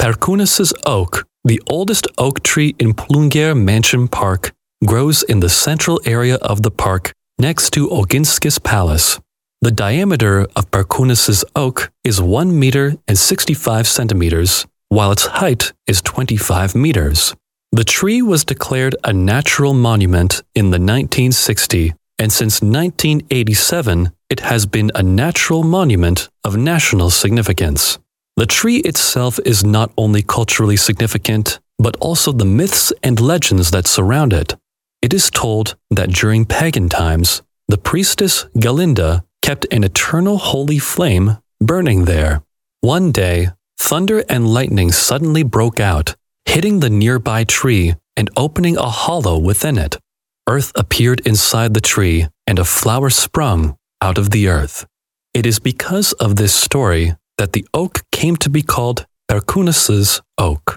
Perkunas' oak, the oldest oak tree in Plungere Mansion Park, grows in the central area of the park next to Oginskis Palace. The diameter of Perkunas' oak is 1 meter and 65 centimeters, while its height is 25 meters. The tree was declared a natural monument in the 1960s, and since 1987, it has been a natural monument of national significance. The tree itself is not only culturally significant, but also the myths and legends that surround it. It is told that during pagan times, the priestess Galinda kept an eternal holy flame burning there. One day, thunder and lightning suddenly broke out, hitting the nearby tree and opening a hollow within it. Earth appeared inside the tree, and a flower sprung out of the earth. It is because of this story that the oak came to be called Perkunas' oak.